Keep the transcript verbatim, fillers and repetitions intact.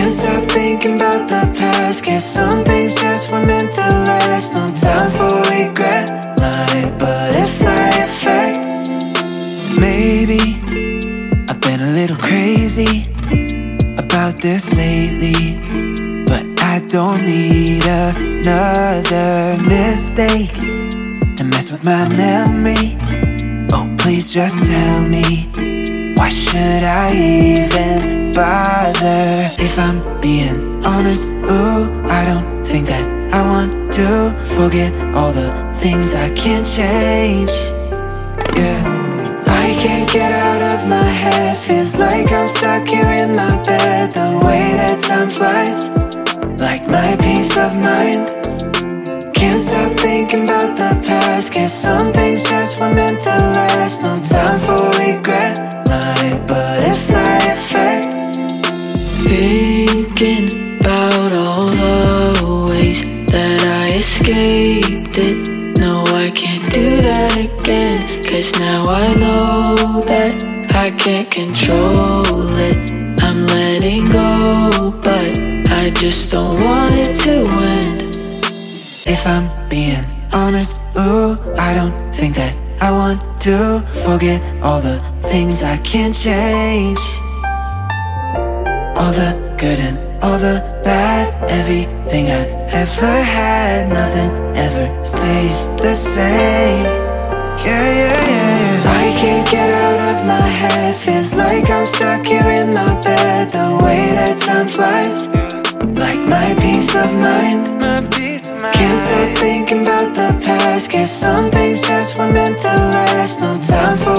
Can't stop thinking about the past. Guess some things just weren't meant to last. No time for regret, my butterfly effect. Maybe I've been a little crazy about this lately, but I don't need another mistake to mess with my memory. Oh, please just tell me, why should I even bother? If I'm being honest, ooh, I don't think that I want to forget all the things I can't change. Yeah, I can't get out of my head. Feels like I'm stuck here in my bed. The way that time flies, like my peace of mind. Can't stop thinking about the past. Guess some things just weren't meant to last. No time for regret, my butterfly effect. Thinking about all the ways that I escaped it. No, I can't do that again, 'cause now I know that I can't control it. I'm letting go, but I just don't want it to end. If I'm being honest, ooh, I don't think that I want to forget all the things I can't change. All the good and all the bad, everything I ever had. Nothing ever stays the same. Yeah, yeah, yeah, yeah. I can't get out of my head. Feels like I'm stuck here in my bed. The way that time flies, like my peace of mind. Can't stop thinking about the past. Guess some things just weren't meant to last. No time for